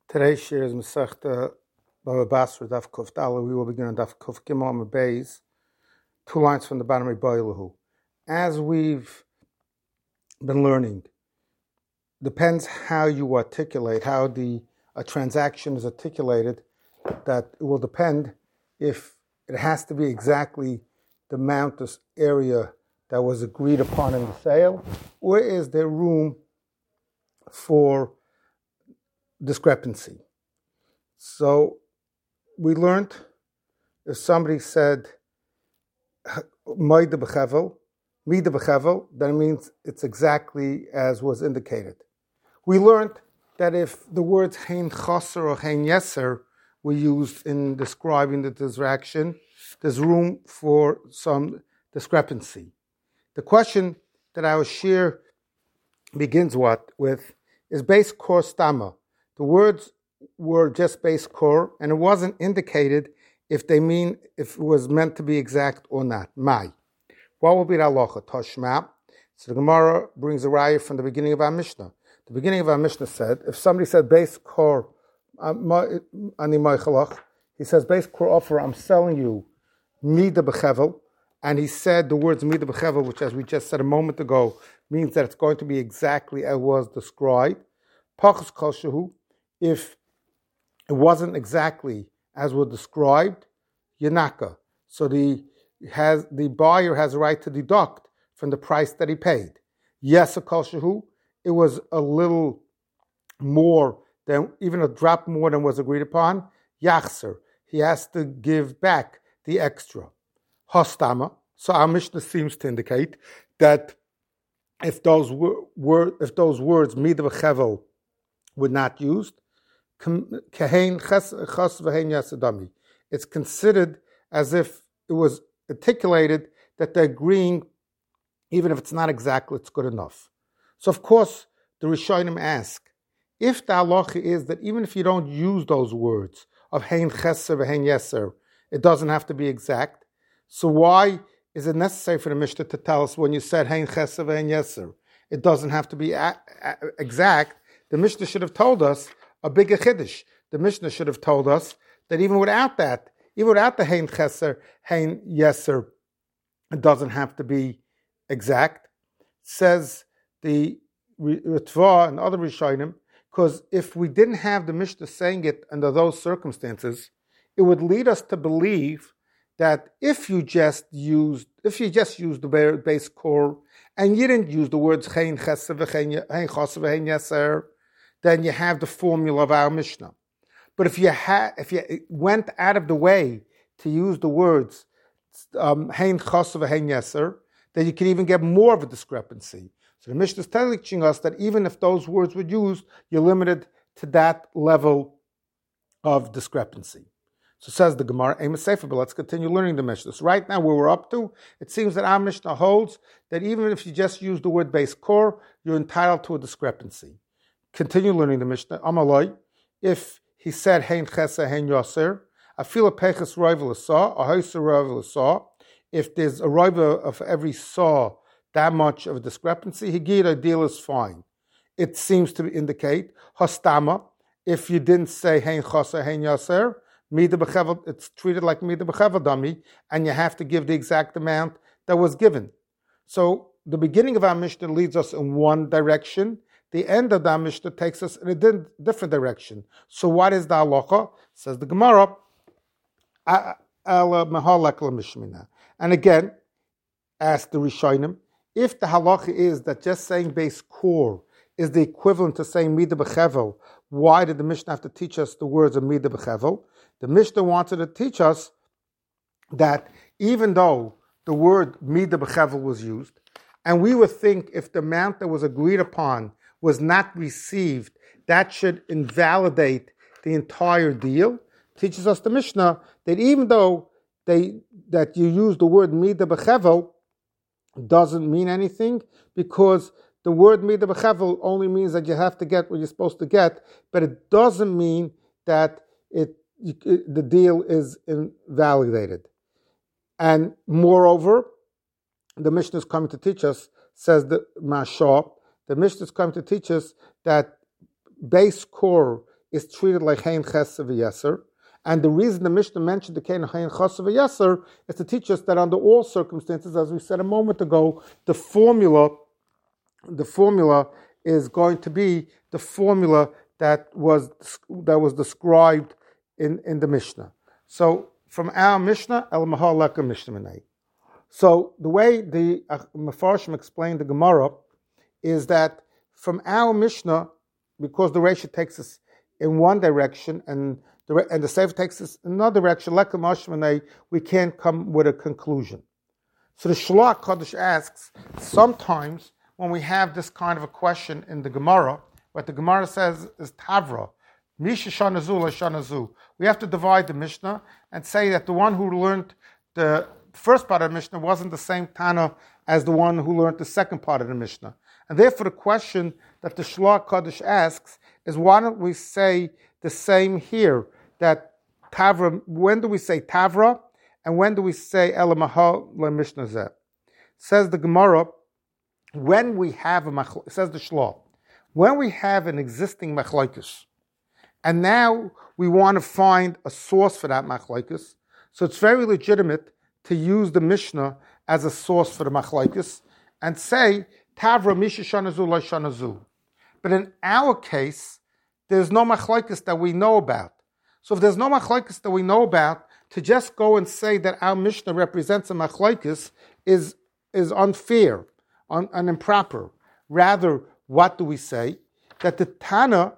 Today's share is Masechta Baba Basra Daf Kuf Dala. We will begin on Daf Kuf Gimel Beis, 2 lines from the bottom of Boilahu. As we've been learning, depends how you articulate, how a transaction is articulated, that it will depend if it has to be exactly the amount of area that was agreed upon in the sale, or is there room for discrepancy. So we learned if somebody said Mida b'chevel, then it means it's exactly as was indicated. We learned that if the words hein chaser or hein yeser were used in describing the transaction, there's room for some discrepancy. The question that our share begins with is base core stama. The words were just base core, and it wasn't indicated if it was meant to be exact or not. Mai. What will be the halacha? Toshma. So the Gemara brings a raya from the beginning of our Mishnah. The beginning of our Mishnah said, if somebody said base core, he says base core offer, I'm selling you mida b'chevel, and he said the words mida b'chevel, which as we just said a moment ago, means that it's going to be exactly as was described. Pachas kol shehu, if it wasn't exactly as was described, yanaka. So the buyer has a right to deduct from the price that he paid. Yes, kol shehu, it was a little more than, even a drop more than was agreed upon. Yachser, he has to give back the extra. Hostama. So our Mishnah seems to indicate that if those words mida b'chevel were not used, it's considered as if it was articulated that they're agreeing, even if it's not exactly, it's good enough. So of course, the Rishonim ask, if the halacha is that even if you don't use those words of hein cheser v'hein yeser, it doesn't have to be exact, so why is it necessary for the Mishnah to tell us when you said hein cheser v'hein yeser, it doesn't have to be exact? The Mishnah should have told us a bigger chiddush. The Mishnah should have told us that even without the hein cheser, hein yeser, it doesn't have to be exact. Says the Ritva and other Rishonim, because if we didn't have the Mishnah saying it under those circumstances, it would lead us to believe that if you just used the base core and you didn't use the words hein cheser v'hein yeser, then you have the formula of our Mishnah. But if you went out of the way to use the words hein chaser v'hein yeser, then you can even get more of a discrepancy. So the Mishnah is teaching us that even if those words were used, you're limited to that level of discrepancy. So says the Gemara, Amos Sefer, but let's continue learning the Mishnah. So right now, where we're up to, it seems that our Mishnah holds that even if you just use the word base core, you're entitled to a discrepancy. Continue learning the Mishnah. Amaloi, if he said hein chesa hein yoser, afila peches roivel saw, a hoiser roivel saw. If there's a roivel of every saw, that much of a discrepancy, higir deal is fine. It seems to indicate hostama. If you didn't say hein chesa hein yoser, mida b'chevel, it's treated like mida b'chevel dummy, and you have to give the exact amount that was given. So the beginning of our Mishnah leads us in one direction. The end of the Mishnah takes us in a different direction. So what is the halacha? Says the Gemara, and again, ask the Rishonim, if the halacha is that just saying base core is the equivalent to saying mida b'chevel, why did the Mishnah have to teach us the words of mida b'chevel? The Mishnah wanted to teach us that even though the word mida b'chevel was used, and we would think if the amount that was agreed upon was not received, that should invalidate the entire deal. Teaches us the Mishnah that even though that you use the word mida b'chevel, doesn't mean anything, because the word mida b'chevel only means that you have to get what you're supposed to get, but it doesn't mean that the deal is invalidated. And moreover, the Mishnah is coming to teach us, says the Mashal, the Mishnah is coming to teach us that base core is treated like Hein Chesed V'Yeser. And the reason the Mishnah mentioned the Hein Chesed V'Yeser is to teach us that under all circumstances, as we said a moment ago, the formula is going to be the formula that was described in the Mishnah. So from our Mishnah, El Mahal Leka Mishnah Menei. So the way the Mefarshim explained the Gemara is that from our Mishnah, because the Reisha takes us in one direction and the Sefer takes us in another direction, Leka Mishnah Menei, we can't come with a conclusion. So the Shlach Kodesh asks, sometimes when we have this kind of a question in the Gemara, what the Gemara says is Tavra, Misha Shanazu La Shanazu. We have to divide the Mishnah and say that the one who learned the first part of the Mishnah wasn't the same Tana as the one who learned the second part of the Mishnah. And therefore the question that the Shlach Kodesh asks is, why don't we say the same here, that Tavra, when do we say Tavra, and when do we say Elamahal La Mishnah Zeh? Says the Gemara, when we have says the Shlach, when we have an existing machlokes, and now we want to find a source for that machlokes, so it's very legitimate to use the Mishnah as a source for the machlokes and say Tavra Misha Shanazu La Shanazu. But in our case, there's no machlokes that we know about. So if there's no machlokes that we know about, to just go and say that our Mishnah represents a machlokes is unfair and improper. Rather, what do we say? That the Tana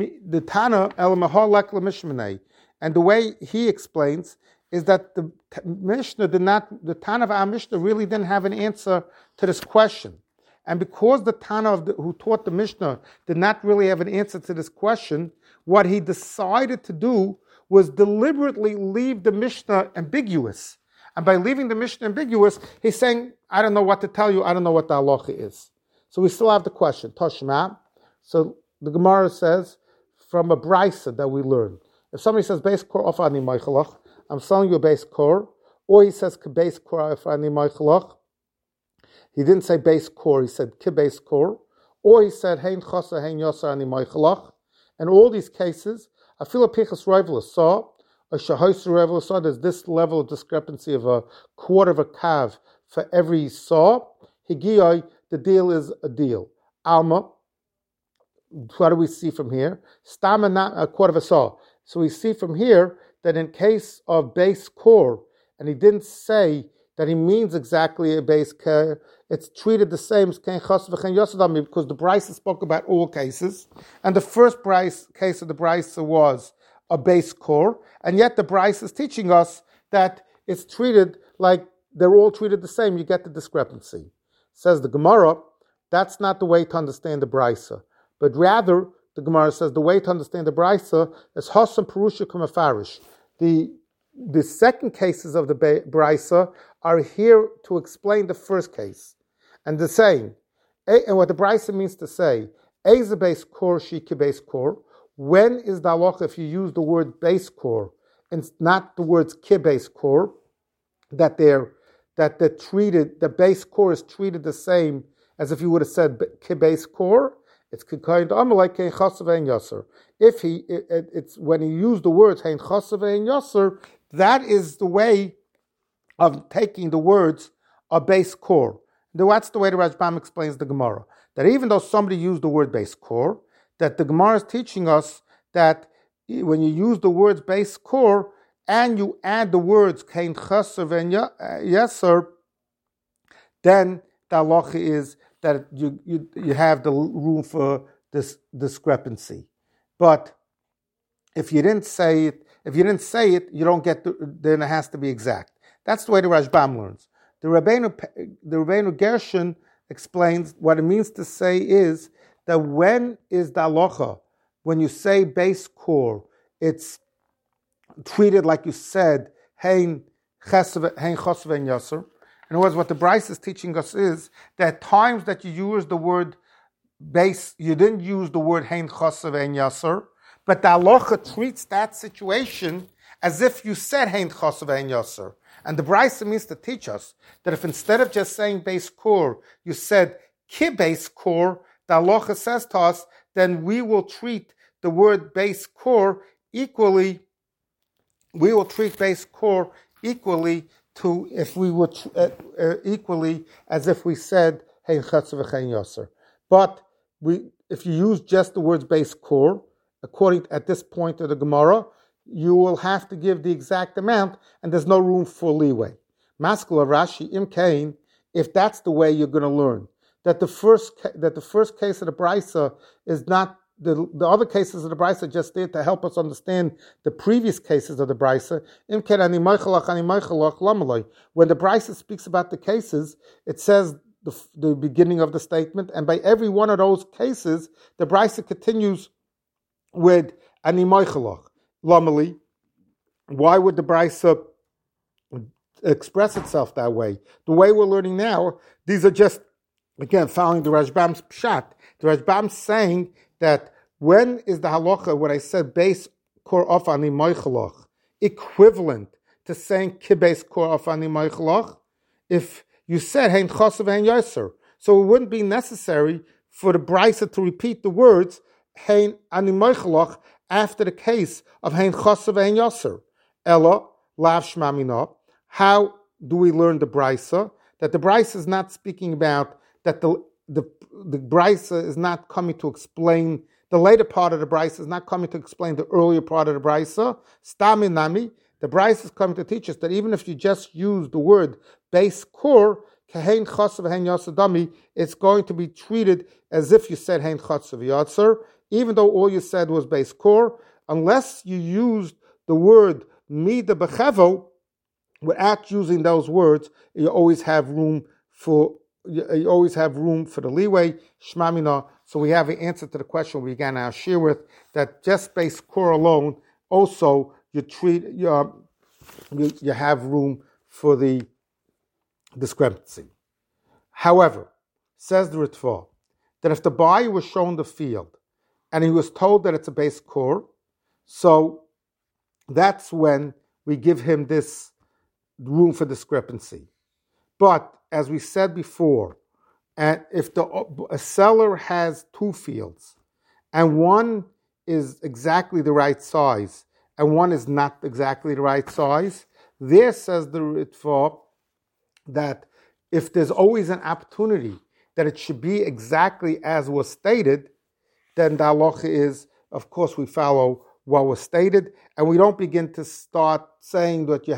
El Mahal Leka Mishnah Menei, and the way he explains is that the Mishnah the Tana of our Mishnah really didn't have an answer to this question. And because the Tana who taught the Mishnah did not really have an answer to this question, what he decided to do was deliberately leave the Mishnah ambiguous. And by leaving the Mishnah ambiguous, he's saying, I don't know what to tell you, I don't know what the halacha is. So we still have the question, Toshma. So the Gemara says, from a brisa that we learn, if somebody says, Beis Kor Ofani Meichalach, I'm selling you a Beis Kor, or he says, Beis Kor Ofani Meichalach, he didn't say Beis Kor, he said Beis Kor, or he said, Hein Chosa, Hein Yosa Ani Meichalach. In all these cases, I feel a Pichas Revel saw, a Shahois Revel saw, there's this level of discrepancy of a quarter of a kav for every saw. Higiyai, the deal is a deal. Alma, what do we see from here? Stama, not a quarter of a saw. So we see from here that in case of Beis Kor, and he didn't say that he means exactly a Beis Kor, it's treated the same as Ken Chos v'Chen Yosadami, because the Brisa spoke about all cases, and the first case of the Brisa was a Beis Kor, and yet the Brisa is teaching us that it's treated like they're all treated the same. You get the discrepancy. Says the Gemara, that's not the way to understand the Brisa, but rather the Gemara says the way to understand the Brisa is Hasan Perusha Kumafarish. The second cases of the Brisa are here to explain the first case. And the saying, and what the Brisa means to say, Eze Beis Kor, Shike Beis Kor, when is the halacha if you use the word Beis Kor and not the words Ki Beis Kor, that the Beis Kor is treated the same as if you would have said Ki Beis Kor? It's kind of like Hein Chasav Hein Yasser. It's when he used the words Hein Chasav Hein Yasser, that is the way of taking the words of Beis Kor. That's the way the Rashbam explains the Gemara. That even though somebody used the word Beis Kor, that the Gemara is teaching us that when you use the words Beis Kor and you add the words Hein Chasav Hein Yasser, then the halacha is that you have the room for this discrepancy. But if you didn't say it, you don't get then it has to be exact. That's the way the Rashbam learns. The Rabbeinu Gershon explains what it means to say is that when is the halacha, when you say Beis Kor, it's treated like you said, Hein Chosav Hein Yasser. In other words, what the Bryce is teaching us is that times that you use the word base, you didn't use the word Hein Chosav Hein Yasser, but the halacha treats that situation as if you said Hein Chosav Hein Yasser. And the Bryce means to teach us that if instead of just saying Beis Kor, you said Ki Beis Kor, the halacha says to us, then we will treat the word base core equally. We will treat base core equally to if we would equally as if we said hein chatzav v'chein yoser. But if you use just the words base core, according at this point of the Gemara, you will have to give the exact amount, and there's no room for leeway. Maskula Rashi Im Kain, if that's the way you're going to learn, that the first case of the Brisa is not the other cases of the Brisa just there to help us understand the previous cases of the Brisa. Im Kain ani moichalach lamaloi. When the Brisa speaks about the cases, it says the beginning of the statement, and by every one of those cases, the Brisa continues with ani moichalach lamali. Why would the Brisa express itself that way? The way we're learning now, these are just, again, following the Rashbam's pshat. The Rashbam's saying that when is the halacha, when I said base kor of ani moichalach, equivalent to saying kibes kor of ani moichalach, if you said hein chosav hein yoser, so it wouldn't be necessary for the Brisa to repeat the words hein ani moichalach after the case of hein chosav hein yoser. Ella lav shmamina. How do we learn the Brisa? That the Brisa is not speaking about that the Brisa is not coming to explain the later part of the Brisa is not coming to explain the earlier part of the Brisa. Staminami, the Brisa is coming to teach us that even if you just use the word base core, kahein chasav hein yasadami, it's going to be treated as if you said hein chasav yatser, even though all you said was base core, unless you used the word mida bechevel. Without using those words, you always have room for the leeway. Shmamina. So we have an answer to the question we began our shir with, that just base core alone, also you have room for the discrepancy. However, says the Ritva, that if the buyer was shown the field and he was told that it's a base core, so that's when we give him this room for discrepancy. But as we said before, and if a seller has two fields and one is exactly the right size and one is not exactly the right size, there says the Ritva that if there's always an opportunity that it should be exactly as was stated, then the halacha is, of course, we follow what was stated, and we don't begin to start saying that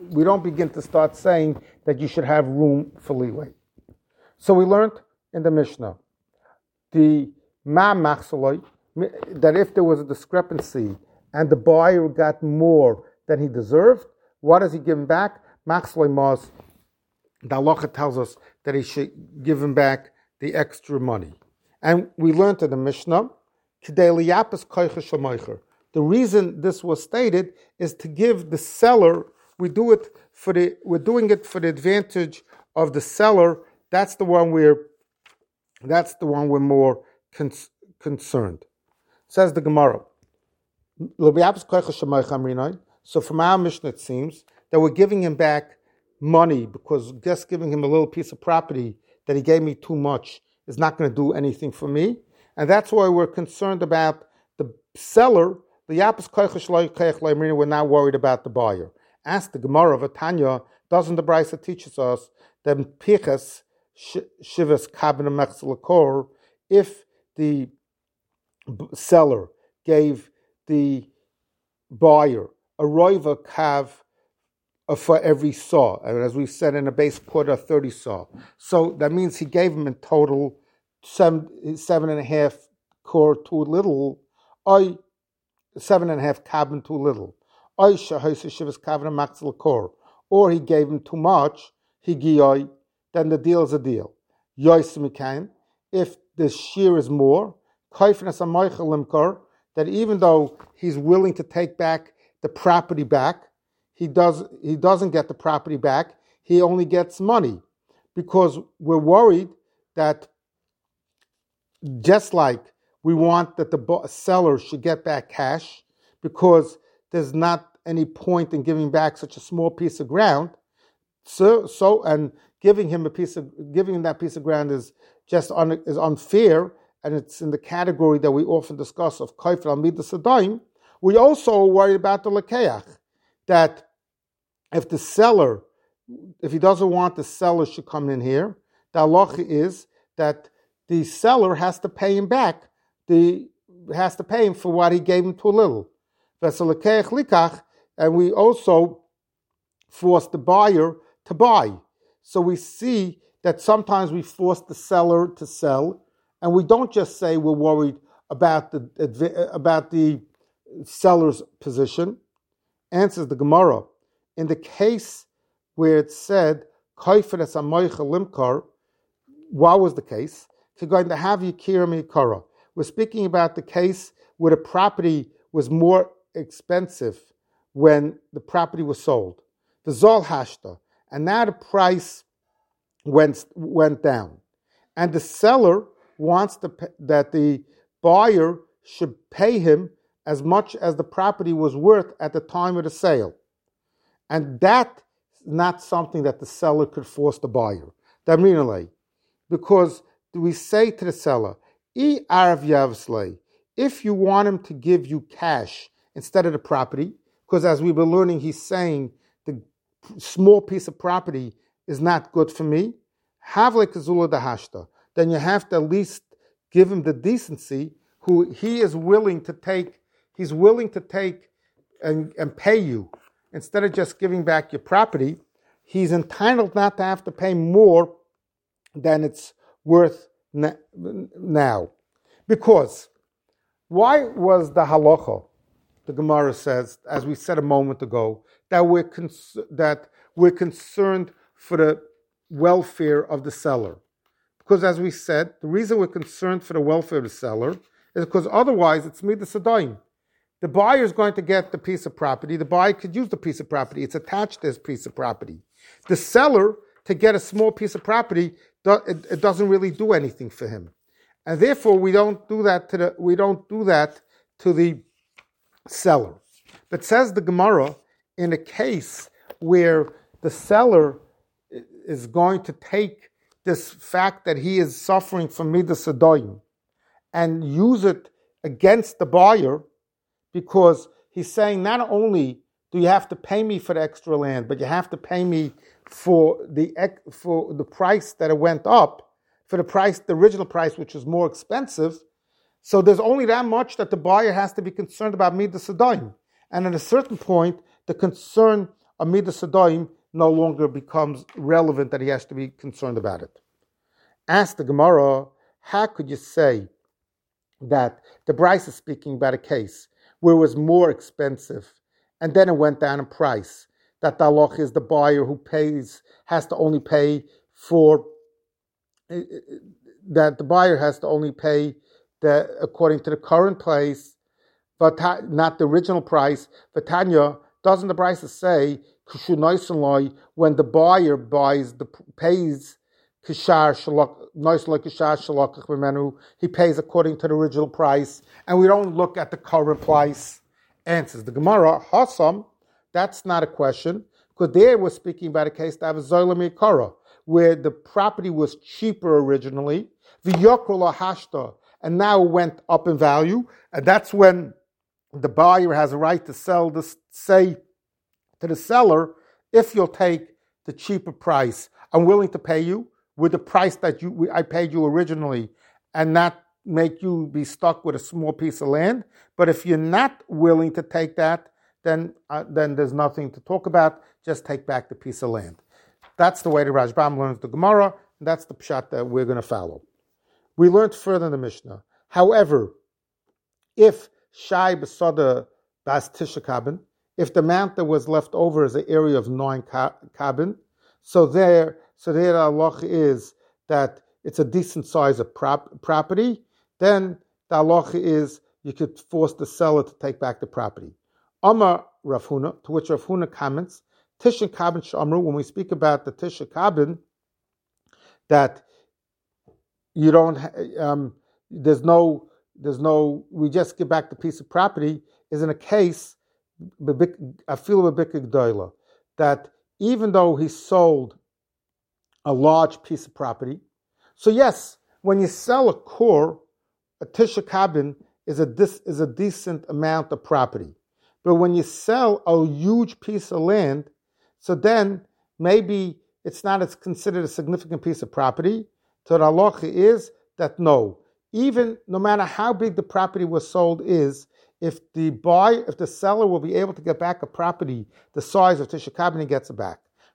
you should have room for leeway. So we learned in the Mishnah the that if there was a discrepancy and the buyer got more than he deserved, what does he give him back? Machsoloi mas, the halacha tells us that he should give him back the extra money. And we learned in the Mishnah, the reason this was stated is to give the seller, we're doing it for the advantage of the seller. That's the one we're more concerned. Says the Gemara. So from our Mishnah it seems that we're giving him back money because just giving him a little piece of property that he gave me too much is not going to do anything for me. And that's why we're concerned about the seller. We're not worried about the buyer. Ask the Gemara of Tanya, doesn't the Brisa teaches us that pichas shivas kabin mechzelakor, if the seller gave the buyer a roiva kav for every saw, and as we said in a base quarter, 30 saw. So that means he gave him in total 7.5 core too little, or 7.5 kabin too little. Or he gave him too much, then the deal is a deal. If the shear is more, that even though he's willing to take back the property back, he doesn't get the property back, he only gets money. Because we're worried that just like we want that the seller should get back cash, because there's not any point in giving back such a small piece of ground. So and giving him that piece of ground is just is unfair, and it's in the category that we often discuss of Kaifer al Midas Adayim, we also worry about the Lekeach, that if the seller, if he doesn't want the seller should come in here, the halacha is that the seller has to pay him back, has to pay him for what he gave him too little. And we also force the buyer to buy. So we see that sometimes we force the seller to sell, and we don't just say we're worried about the seller's position. Answers the Gemara. In the case where it said, what was the case? We're going to have Yikira Mikara. We're speaking about the case where the property was more expensive when the property was sold. The Zol Hashta. And now the price went down. And the seller wants that the buyer should pay him as much as the property was worth at the time of the sale. And that's not something that the seller could force the buyer. Because we say to the seller, if you want him to give you cash instead of the property, because as we've been learning, he's saying the small piece of property is not good for me, then you have to at least give him the decency who he is willing to take. He's willing to take and pay you. Instead of just giving back your property, he's entitled not to have to pay more than it's worth now. Because why was the halacha, the Gemara says, as we said a moment ago, that we're concerned for the welfare of the seller? Because as we said, the reason we're concerned for the welfare of the seller is because otherwise it's Midas Adayim. The buyer is going to get the piece of property. The buyer could use the piece of property. It's attached to this piece of property. The seller, to get a small piece of property, it doesn't really do anything for him. And therefore, we don't do that to the seller. But says the Gemara, in a case where the seller is going to take this fact that he is suffering from Midas Adayim and use it against the buyer, because he's saying not only do you have to pay me for the extra land, but you have to pay me for the price that it went up, for the original price, which is more expensive. So there's only that much that the buyer has to be concerned about Midas Adayim. And at a certain point, the concern of Midas Adayim no longer becomes relevant, that he has to be concerned about it. Ask the Gemara, how could you say that the Bryce is speaking about a case where it was more expensive and then it went down in price, that the halach is the buyer who has to only pay according to the current price, but not the original price. But Tanya, doesn't the Bryce say when the buyer pays he pays according to the original price, and we don't look at the current price? Answers the Gemara, Hasam, that's not a question, because there we're speaking about a case that was Zola Mikara, where the property was cheaper originally, V'yokrola Hashta, and now went up in value, and that's when the buyer has a right to say to the seller, if you'll take the cheaper price, I'm willing to pay you with the price that I paid you originally, and not make you be stuck with a small piece of land. But if you're not willing to take that, then there's nothing to talk about. Just take back the piece of land. That's the way the Rashbam learns the Gemara, and that's the pshat that we're going to follow. We learned further in the Mishnah. However, if Shai Besada Bas Tisha Kabin, if the amount that was left over is an area of 9 kabin, so there the halacha is that it's a decent size of property, then the halacha is you could force the seller to take back the property. Amar Rav Huna, to which Rav Huna comments, Tisha Kabin Shamru, when we speak about the Tisha Kabin, that you don't, we just give back the piece of property, is in a case, I feel a bit gdoila, that even though he sold a large piece of property, so yes, when you sell a core a Tisha Kabin is a decent amount of property. But when you sell a huge piece of land, so then maybe it's not as considered a significant piece of property. So the halacha is that no matter how big the property was sold is, if the seller will be able to get back a property the size of Tisha Kabin, he gets it back.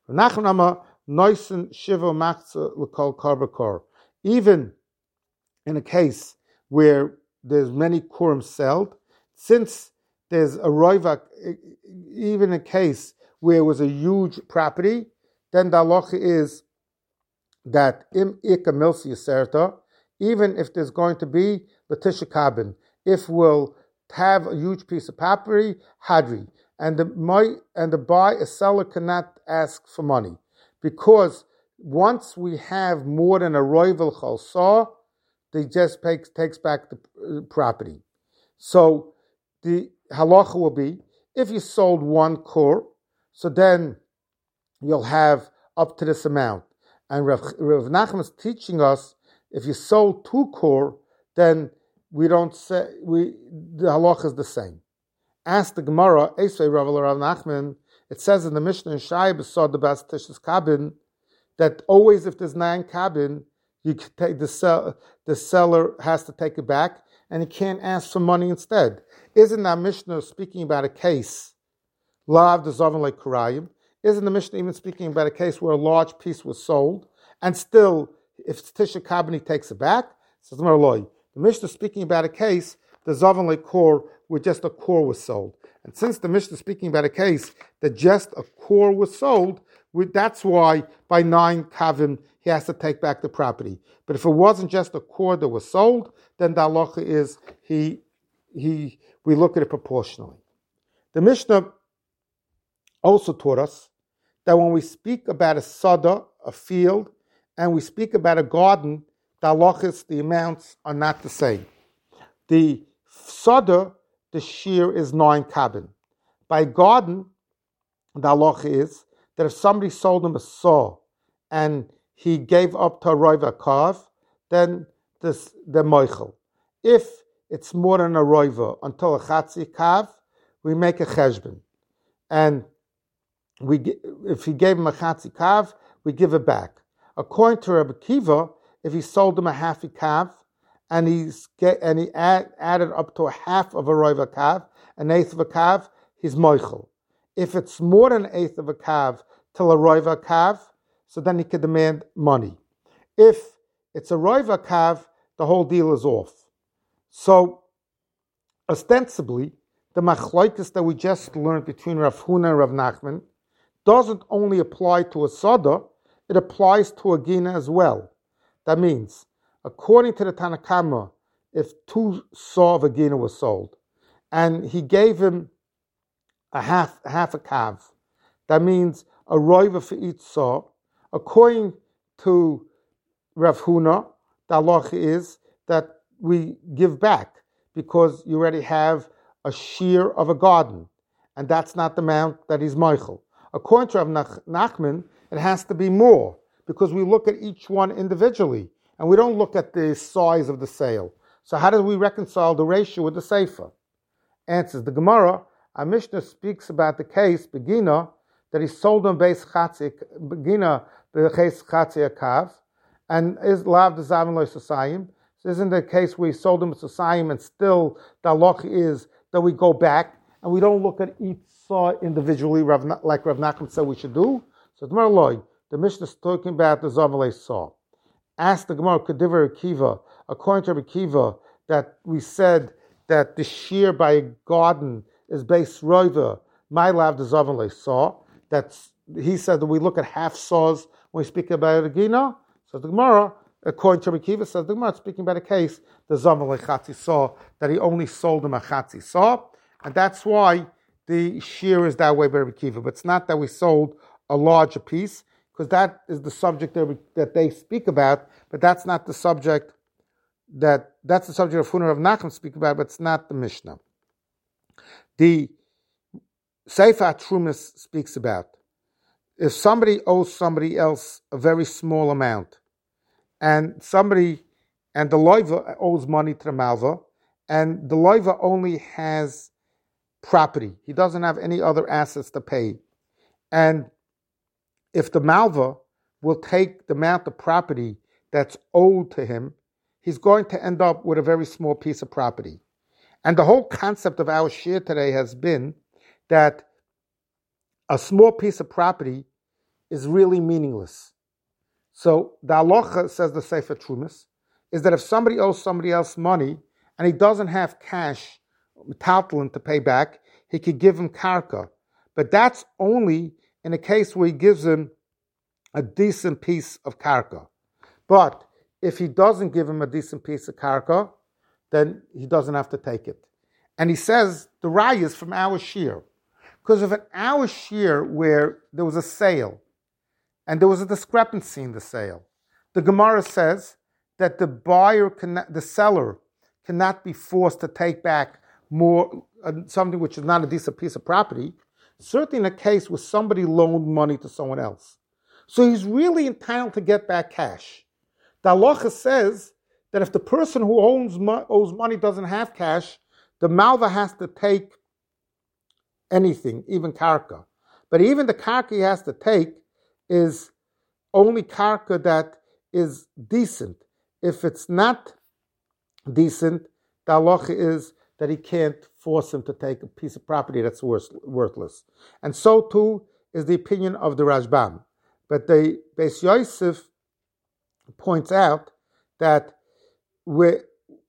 Even in a case where there's many kurim sold, since there's a roivak, even a case where it was a huge property, then the halacha is that im ika milsi yaserta, even if there's going to be Tisha Kabin, if we'll have a huge piece of property, hadri, and the seller cannot ask for money, because once we have more than a roivel chalsa, they just takes back the property. So the halacha will be, if you sold one kur, so then you'll have up to this amount. And Rav Nachman is teaching us, if you sold 2 kur, then the halacha is the same. Ask the Gemara, Esvei Rav Nachman, it says in the Mishnah in Shai B'Sod the Bas Tishas Kabin, that always if there's 9 kabin, you can take the seller has to take it back, and he can't ask for money instead. Isn't that Mishnah speaking about a case, Lav the Zavon like Kurayim? Isn't the Mishnah even speaking about a case where a large piece was sold, and still, if it's Tisha Kabin, he takes it back? Says the Mishnah is speaking about a case, the Zavon like Kor, where just a core was sold. And since the Mishnah is speaking about a case that just a core was sold, that's why by 9 kavim he has to take back the property. But if it wasn't just a core that was sold, then the halacha is we look at it proportionally. The Mishnah also taught us that when we speak about a sada, a field, and we speak about a garden, the halachas, the amounts are not the same. The sada, the shear is 9 kabin. By garden, the halacha is that if somebody sold him a saw and he gave up to a roiva kav, then the moichel. If it's more than a roiva until a chatzi kav, we make a cheshbon. And if he gave him a chatzi kav, we give it back. According to Rabbi Kiva, if he sold him a half a kav, and he added up to a half of a roiva kav, an eighth of a kav, he's moichel. If it's more than an eighth of a kav till a roiva kav, so then he can demand money. If it's a roiva kav, the whole deal is off. So, ostensibly, the machlokes that we just learned between Rav Huna and Rav Nachman doesn't only apply to a sada, it applies to a gina as well. That means, according to the Tanna Kama, if 2 saw of a gina was sold, and he gave him a half a kav, that means a roiva for each saw. According to Rav Huna, the halacha is that we give back because you already have a shear of a garden, and that's not the amount that he's moichel. According to Rav Nachman, it has to be more because we look at each one individually and we don't look at the size of the sale. So how do we reconcile the ratio with the sefer? Answers the Gemara. Our Mishnah speaks about the case Begina that he sold him base chatzi Begina b'ches chatzi akav, and is lav the zavin lo sasayim. So isn't the case where he sold him a sasayim and still the halacha is that we go back and we don't look at each saw individually, like Rav Nachman said we should do. So the Mishnah is talking about the zavin saw. Ask the Gemara Kediver Akiva, according to Akiva, that we said that the shear by a garden is based roiva, my lav the zavin saw. That's he said that we look at half saws when we speak about a gina. So the Gemara, according to Rabbi Kiva, says the Gemara speaking about a case, the zavin chatzi saw, that he only sold him a chatzi saw, and that's why the shear is that way by Rabbi Kiva. But it's not that we sold a larger piece, because that is the subject that they speak about, but that's not the subject that's the subject of Huna of Nachman speak about, but it's not the Mishnah. The Sefer Trumas speaks about if somebody owes somebody else a very small amount, and somebody and the loiva owes money to the malva, and the loiva only has property. He doesn't have any other assets to pay. And if the malva will take the amount of property that's owed to him, he's going to end up with a very small piece of property. And the whole concept of our share today has been that a small piece of property is really meaningless. So the halacha, says the Sefer Trumas, is that if somebody owes somebody else money and he doesn't have cash, metaltalin, to pay back, he could give him karka. But that's only in a case where he gives him a decent piece of karka. But if he doesn't give him a decent piece of karka, then he doesn't have to take it. And he says the raya is from our shear. Because of an hour shear where there was a sale and there was a discrepancy in the sale, the Gemara says that the seller cannot be forced to take back more, something which is not a decent piece of property, certainly in a case where somebody loaned money to someone else. So he's really entitled to get back cash. The halacha says that if the person who owes money doesn't have cash, the malva has to take anything, even karka. But even the karka he has to take is only karka that is decent. If it's not decent, the halacha is that he can't force him to take a piece of property that's worthless. And so too is the opinion of the Rashbam. But the Beis Yosef points out that the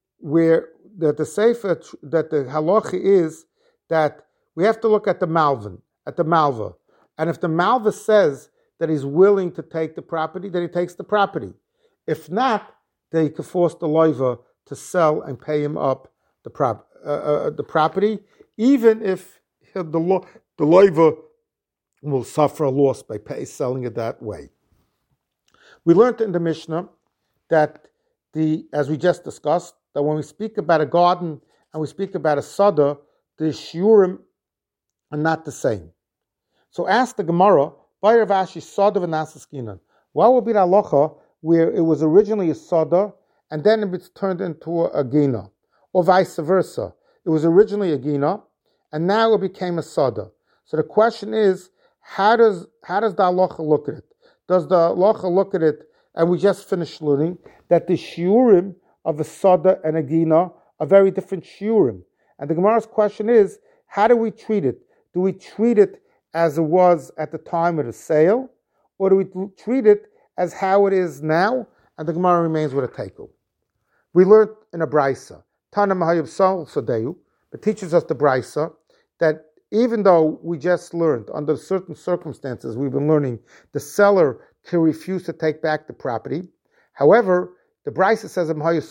sefer, that the halacha is that we have to look at the malva. And if the malva says that he's willing to take the property, then he takes the property. If not, then he can force the loiva to sell and pay him up the property, even if the loiva will suffer a loss by selling it that way. We learned in the Mishnah that as we just discussed, that when we speak about a garden and we speak about a sada, the shiurim are not the same. So ask the Gemara, what will be the halacha where it was originally a sada and then it's turned into a gina, or vice versa? It was originally a gina and now it became a sada. So the question is, how does the halacha look at it? Does the halacha look at it, and we just finished learning that the shiurim of a sada and a gina are very different shiurim. And the Gemara's question is, how do we treat it? Do we treat it as it was at the time of the sale, or do we treat it as how it is now? And the Gemara remains with a tekel. We learned in a brisa, Tana Mahayib Sol Sadeu, it teaches us the brisa that even though we just learned under certain circumstances, we've been learning the seller can refuse to take back the property. However, the brisa says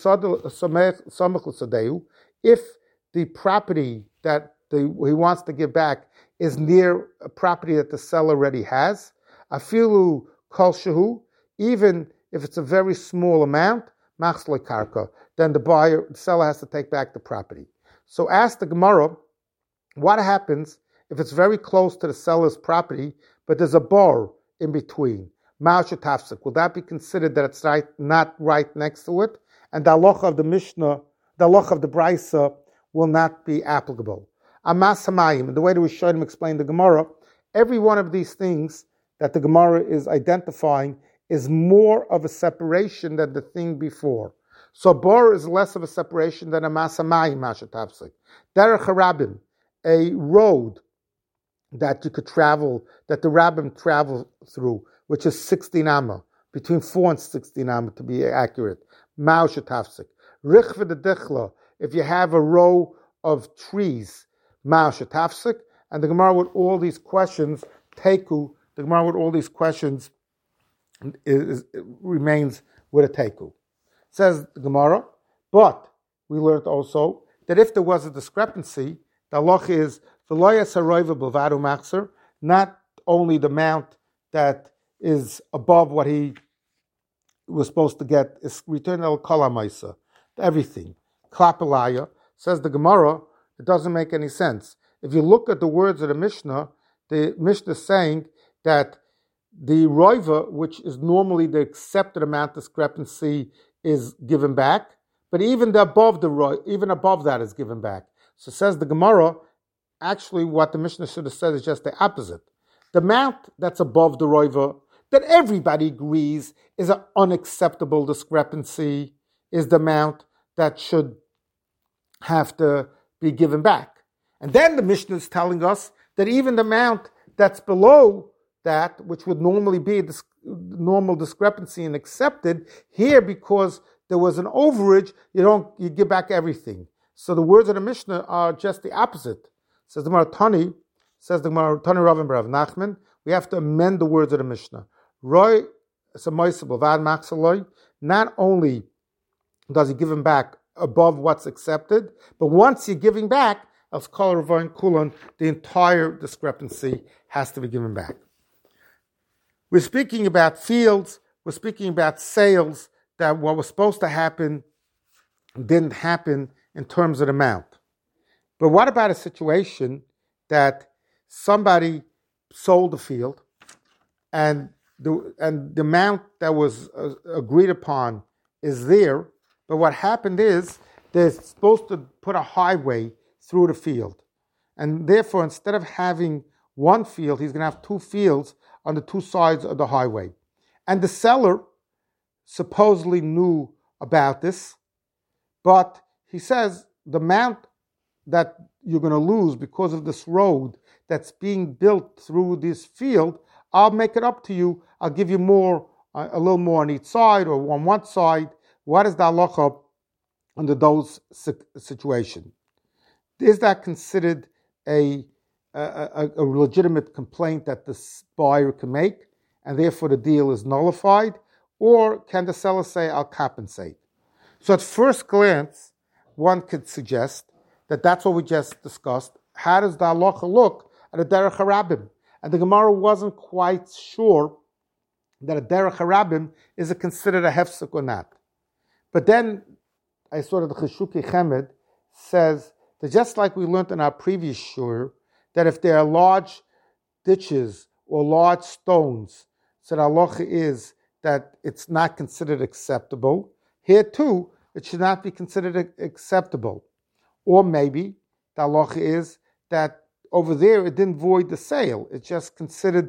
if the property that he wants to give back is near a property that the seller already has, afilu kol shehu, even if it's a very small amount, machzle karka, then the seller has to take back the property. So ask the Gemara, what happens if it's very close to the seller's property, but there's a bar in between? Will that be considered that it's not right next to it? And the halacha of the Mishnah, the halacha of the Brisa, will not be applicable. Amas hamayim, the way the Rishonim explain the Gemara, every one of these things that the Gemara is identifying is more of a separation than the thing before. So bar is less of a separation than amas hamayim mashatavsik. Derech harabim, a road that you could travel, that the rabbim travel through, which is 16 amma, between 4 and 16 amma to be accurate. Mao shetafsik. Richve de dichla, if you have a row of trees, Mao shetafsik. And the Gemara with all these questions, teku, the Gemara with all these questions remains with a teku. Says the Gemara, but we learned also that if there was a discrepancy, the halacha is not only the amount that is above what he was supposed to get is returned al kalamaisa, everything. Klapelaya, says the Gemara, it doesn't make any sense. If you look at the words of the Mishnah is saying that the roiva, which is normally the accepted amount discrepancy is given back, but even above that is given back. So says the Gemara, actually what the Mishnah should have said is just the opposite. The amount that's above the roiva, that everybody agrees is an unacceptable discrepancy, is the amount that should have to be given back. And then the Mishnah is telling us that even the amount that's below that, which would normally be a normal discrepancy and accepted, here because there was an overage, you give back everything. So the words of the Mishnah are just the opposite. Says the Gemara Tani Rav and Rav Nachman, we have to amend the words of the Mishnah. Not only does he give him back above what's accepted, but once you're giving back, the entire discrepancy has to be given back. We're speaking about fields, we're speaking about sales, that what was supposed to happen didn't happen in terms of the amount. But what about a situation that somebody sold the field and the amount that was agreed upon is there, but what happened is they're supposed to put a highway through the field. And therefore, instead of having one field, he's going to have two fields on the two sides of the highway. And the seller supposedly knew about this, but he says the amount that you're going to lose because of this road that's being built through this field, I'll make it up to you. I'll give you more, a little more on each side or on one side. What is the halacha under those situations? Is that considered a legitimate complaint that the buyer can make, and therefore the deal is nullified? Or can the seller say, I'll compensate? So at first glance, one could suggest that that's what we just discussed. How does the halacha look at a derech harabim? And the Gemara wasn't quite sure that a derech harabim is considered a hefsek or not. But then I saw that the Cheshuki Chemed says that just like we learned in our previous shur, that if there are large ditches or large stones, so the halacha is that it's not considered acceptable. Here too, it should not be considered acceptable. Or maybe the halacha is that over there it didn't void the sale. It's just considered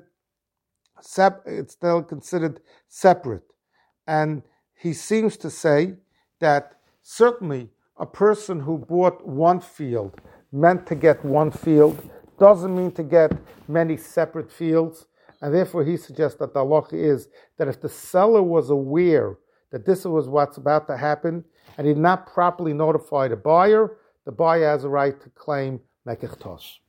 it's still considered separate. And he seems to say that certainly a person who bought one field meant to get one field doesn't mean to get many separate fields. And therefore he suggests that the halacha is that if the seller was aware that this was what's about to happen and he did not properly notify the buyer has a right to claim mekech tosh.